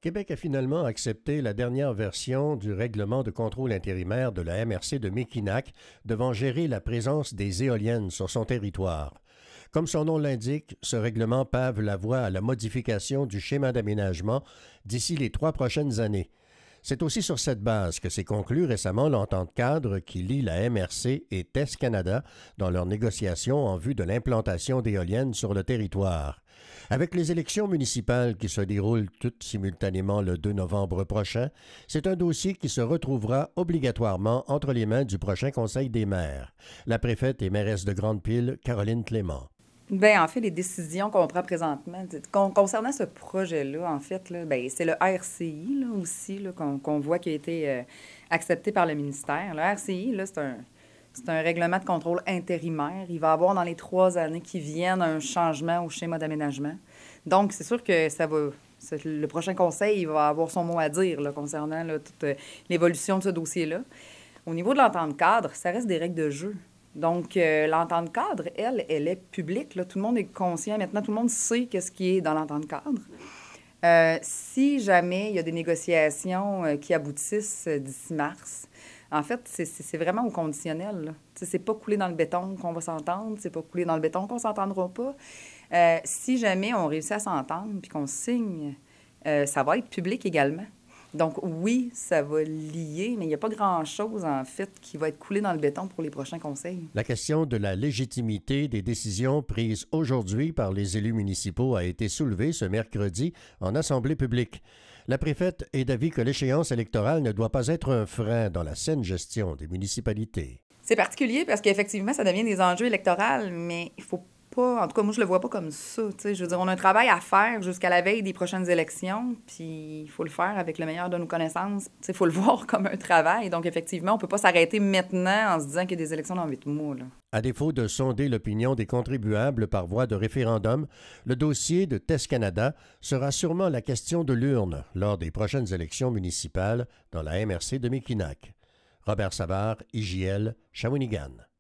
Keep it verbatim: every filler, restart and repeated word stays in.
Québec a finalement accepté la dernière version du règlement de contrôle intérimaire de la M R C de Mekinac devant gérer la présence des éoliennes sur son territoire. Comme son nom l'indique, ce règlement pave la voie à la modification du schéma d'aménagement d'ici les trois prochaines années. C'est aussi sur cette base que s'est conclue récemment l'entente cadre qui lie la M R C et T E S Canada dans leurs négociations en vue de l'implantation d'éoliennes sur le territoire. Avec les élections municipales qui se déroulent toutes simultanément le deux novembre prochain, c'est un dossier qui se retrouvera obligatoirement entre les mains du prochain Conseil des maires. La préfète et mairesse de Grande-Pile, Caroline Clément. Bien, en fait, les décisions qu'on prend présentement, con- concernant ce projet-là, en fait, là, ben, c'est le R C I là, aussi là, qu'on qu'on voit qui a été euh, accepté par le ministère. Le R C I, là, c'est un, c'est un règlement de contrôle intérimaire. Il va y avoir dans les trois années qui viennent un changement au schéma d'aménagement. Donc, c'est sûr que ça va. c'est- Le prochain conseil il va avoir son mot à dire là, concernant là, toute euh, l'évolution de ce dossier-là. Au niveau de l'entente cadre, ça reste des règles de jeu. Donc, euh, l'entente cadre, elle, elle est publique. Là. Tout le monde est conscient. Maintenant, tout le monde sait qu'est-ce qui est dans l'entente cadre. Euh, si jamais il y a des négociations euh, qui aboutissent euh, d'ici mars, en fait, c'est c'est- c'est vraiment au conditionnel. Là. Tu sais, c'est pas coulé dans le béton qu'on va s'entendre, c'est pas coulé dans le béton qu'on s'entendra pas. Euh, si jamais on réussit à s'entendre puis qu'on signe, euh, ça va être public également. Donc oui, ça va lier, mais il n'y a pas grand-chose, en fait, qui va être coulé dans le béton pour les prochains conseils. La question de la légitimité des décisions prises aujourd'hui par les élus municipaux a été soulevée ce mercredi en assemblée publique. La préfète est d'avis que l'échéance électorale ne doit pas être un frein dans la saine gestion des municipalités. C'est particulier parce qu'effectivement, ça devient des enjeux électoraux, mais il faut pas, en tout cas, moi, je le vois pas comme ça. Tu sais, je veux dire, on a un travail à faire jusqu'à la veille des prochaines élections, puis il faut le faire avec le meilleur de nos connaissances. Tu sais, il faut le voir comme un travail. Donc, effectivement, on peut pas s'arrêter maintenant en se disant qu'il y a des élections dans huit mois, là. À défaut de sonder l'opinion des contribuables par voie de référendum, le dossier de T E S Canada sera sûrement la question de l'urne lors des prochaines élections municipales dans la M R C de Mekinac. Robert Savard, I J L, Shawinigan.